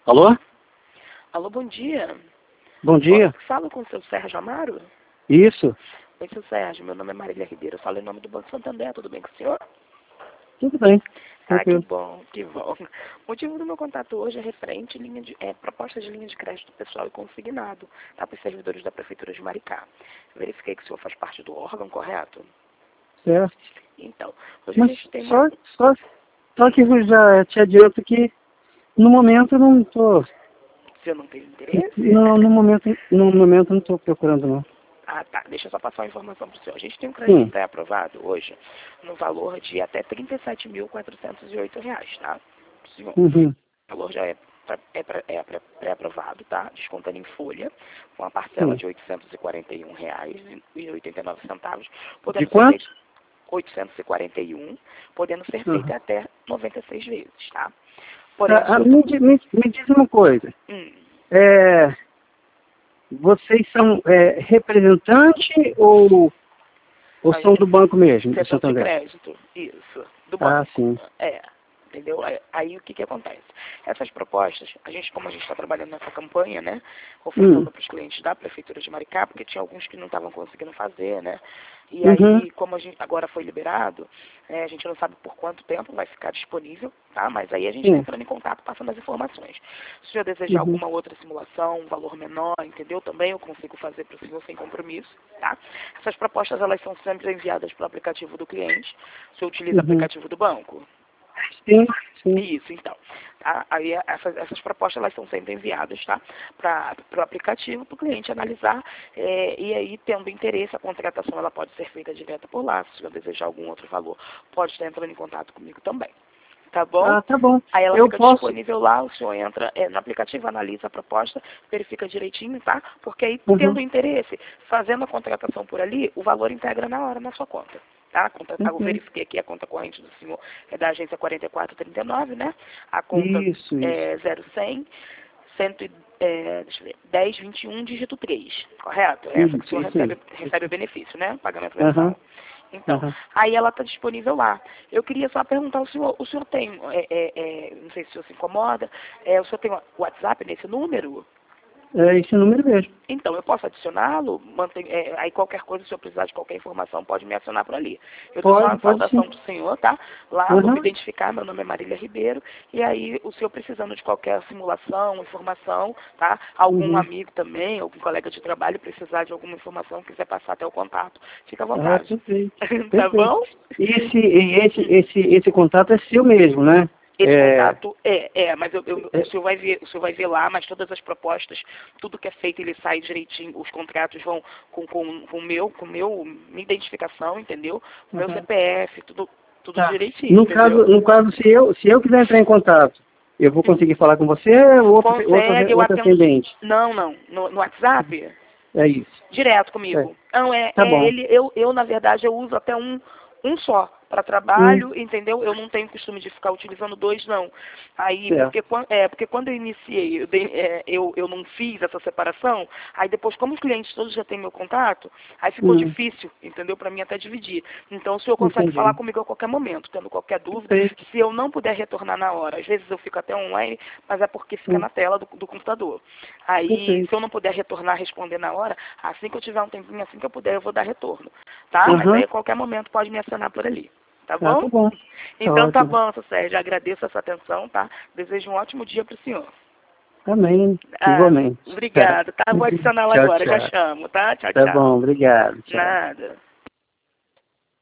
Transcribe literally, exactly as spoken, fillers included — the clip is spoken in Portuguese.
Alô? Alô, bom dia. Bom dia. Falo com o seu Sérgio Amaro? Isso. Oi, seu Sérgio, meu nome é Marília Ribeiro, eu falo em nome do Banco Santander, tudo bem com o senhor? Tudo bem. Ah, que Tranquilo. bom, que bom. O motivo do meu contato hoje é referente linha de, é, proposta de linha de crédito pessoal e consignado, tá, para os servidores da Prefeitura de Maricá. Verifiquei que o senhor faz parte do órgão, correto? Certo. Então, hoje a Mas gente tem só, uma... só, só que eu já te adianto que no momento eu não estou. O senhor não tem interesse? No, no momento, no momento eu não estou procurando não. Ah, tá. Deixa eu só passar uma informação para o senhor. A gente tem um crédito Sim. pré-aprovado hoje no valor de até trinta e sete mil quatrocentos e oito reais, tá? Pro senhor. Uhum. O valor já é, pré- é, pré- é pré- pré-aprovado, tá? Descontando em folha, com a parcela Sim. de oitocentos e quarenta e um reais e oitenta e nove centavos, De podendo ser quanto? feito oitocentos e quarenta e um, podendo ser Uhum. feito até noventa e seis vezes, tá? Porém, o Ah, ah, senhor... me, di- me, me diz uma coisa. Hum, É, vocês são é, representante ou, ou nós, são do banco mesmo, do setor de Santander? crédito, isso, do Ah, banco. sim. É, entendeu? Aí, aí o que que acontece? Essas propostas, a gente, como a gente está trabalhando nessa campanha, né, Hum. ofertando para os clientes da Prefeitura de Maricá, porque tinha alguns que não estavam conseguindo fazer, né, e Uhum. aí, como a gente agora foi liberado, é, a gente não sabe por quanto tempo vai ficar disponível, tá? Mas aí a gente está Sim. entrando em contato, passando as informações. Se o senhor desejar Uhum. alguma outra simulação, um valor menor, entendeu? Também eu consigo fazer para o senhor sem compromisso, tá? Essas propostas, elas são sempre enviadas para o aplicativo do cliente. O senhor utiliza o Uhum. aplicativo do banco? Sim, sim. Isso, então. Tá? Aí essas, essas propostas elas são sempre enviadas, tá? Para o aplicativo, para o cliente analisar, é, e aí, tendo interesse, a contratação ela pode ser feita direto por lá. Se o senhor desejar algum outro valor, pode estar entrando em contato comigo também. Tá bom? Ah, tá bom. Aí ela Eu fica posso. disponível lá, o senhor entra é, no aplicativo, analisa a proposta, verifica direitinho, tá? Porque aí, Uhum. tendo interesse, fazendo a contratação por ali, o valor integra na hora na sua conta. Tá? A conta, eu Uhum. verifiquei aqui a conta corrente do senhor é da agência quarenta e quatro trinta e nove, né? A conta Isso, isso. é zero cem, cento, é, deixa eu ver, dez vinte e um, dígito três, correto? É essa que o Isso, senhor isso recebe, mesmo. recebe o benefício, né? Pagamento Aham. mensal. Então, Aham. aí ela está disponível lá. Eu queria só perguntar ao senhor, o senhor tem, é, é, é, não sei se o senhor se incomoda, é, o senhor tem o WhatsApp nesse número? É esse número mesmo. Então, eu posso adicioná-lo? Mantém- é, aí qualquer coisa, se eu precisar de qualquer informação, pode me acionar por ali. Eu dou só Pode, uma pode sim. saudação para o senhor, tá? Lá, vou me Aham. identificar, meu nome é Marília Ribeiro, e aí o senhor precisando de qualquer simulação, informação, tá? Algum Uhum. amigo também, algum colega de trabalho precisar de alguma informação, quiser passar até o contato, fica à Ah, vontade. perfeito. Tá Perfeito. bom? E esse, e esse, esse, esse contato é seu mesmo, né? Esse É, contato é, é, mas eu, eu- o é, senhor vai ver, o senhor vai ver lá, mas todas as propostas, tudo que é feito, ele sai direitinho, os contratos vão com com com o meu, com meu, minha identificação, entendeu? Com meu aham. C P F, tudo tudo Tá. direitinho, No caso, entendeu? no caso, se eu, se eu quiser entrar em contato, eu vou Hum. conseguir falar com você ou outro, Consegue, outro, eu outro atendo. atendente? Não, não, no, no WhatsApp, É isso. direto É. comigo. Não, é, Tá é bom. ele, eu, eu na verdade eu uso até um, um só para Hum, trabalho, entendeu? Eu não tenho costume de ficar utilizando dois, não. Aí, certo. porque, quan- é, porque quando eu iniciei, eu, dei- é, eu, eu não fiz essa separação, aí depois, como os clientes todos já têm meu contato, aí ficou Hum, difícil, entendeu? Para mim até dividir. Então, o senhor consegue falar entendi. comigo a qualquer momento, tendo qualquer dúvida. Perfeito. Se eu não puder retornar na hora, às vezes eu fico até online, mas é porque fica Hum, na tela do, do computador. Aí, se perfeito. eu não puder retornar, responder na hora, assim que eu tiver um tempinho, assim que eu puder, eu vou dar retorno. Tá? Mas Aham. aí, a qualquer momento, pode me acionar por ali. Tá Ah, bom? tá bom. Tá Então tá ótimo. bom, seu Sérgio. Agradeço a sua atenção, tá? Desejo um ótimo dia para o senhor. Amém. Ah, Igualmente. Tá. obrigado, tá? Vou adicioná-la Tchau, agora, já tchau. chamo, tá? Tchau, Tá tchau. bom, obrigado. Tchau. Nada.